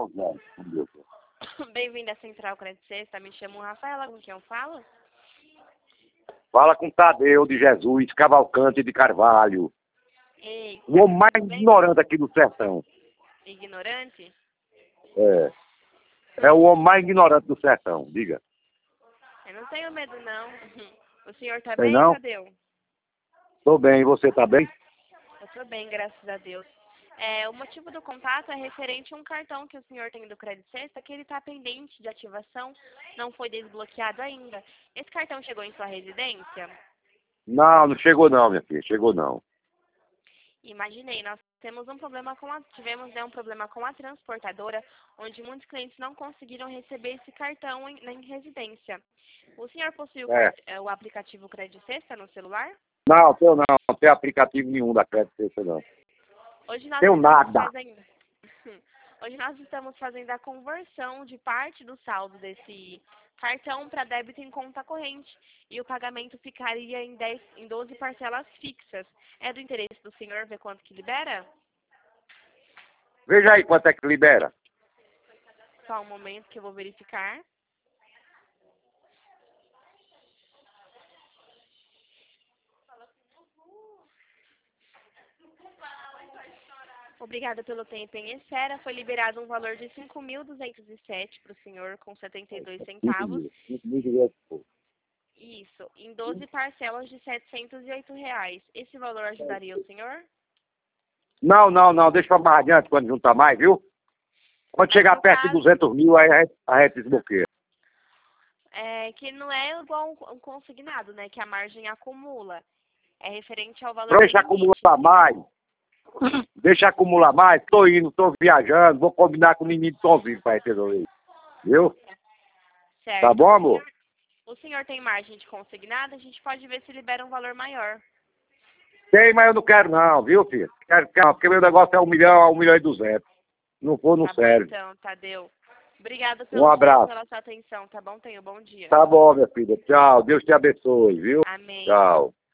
Bem-vindo à Central Crédito Sexta, me chamo Rafaela, com quem eu falo? Fala com Tadeu de Jesus, Cavalcante de Carvalho. Ei, O homem mais bem? ignorante aqui do sertão. Ignorante? É. É o homem mais ignorante do sertão, diga. Eu não tenho medo, não. O senhor tá Tem bem, não? Tadeu? Tô bem, e você tá bem? Eu tô bem, graças a Deus. O motivo do contato é referente a um cartão que o senhor tem do Crédito Sexta, que ele está pendente de ativação, não foi desbloqueado ainda. Esse cartão chegou em sua residência? Não, não chegou não, minha filha, chegou não. Imaginei, nós temos tivemos um problema com a transportadora, onde muitos clientes não conseguiram receber esse cartão em residência. O senhor possui o aplicativo Crédito Sexta no celular? Não, não tem aplicativo nenhum da Crédito Sexta não. Hoje nós Tenho estamos nada. fazendo... Hoje nós estamos fazendo a conversão de parte do saldo desse cartão para débito em conta corrente e o pagamento ficaria em 12 parcelas fixas. É do interesse do senhor ver quanto que libera? Veja aí quanto é que libera. Só um momento que eu vou verificar. Obrigada pelo tempo em espera. Foi liberado um valor de 5.207 para o senhor, com 72 centavos. Isso, em 12 parcelas de R$ 708. Esse valor ajudaria o senhor? Não, deixa pra mais adiante quando juntar mais, viu? Quando chegar perto de 200 mil, aí a gente desbloqueia. É que não é igual um consignado, né? Que a margem acumula. É referente ao valor Deixa acumular mais. Deixa acumular mais. Tô indo, tô viajando. Vou combinar com o menino de Tom Vivo pra resolver. Viu? Certo. Tá bom, amor? O senhor tem margem de consignado? A gente pode ver se libera um valor maior. Tem, mas eu não quero não, viu, filho? Quero não, porque meu negócio é 1 milhão a 1 milhão e 200. Não for, não Tá serve. bom, então, Tadeu. Obrigada Um abraço. pela sua atenção, tá bom? Tenha um bom dia. Tá bom, minha filha. Tchau. Deus te abençoe, viu? Amém. Tchau.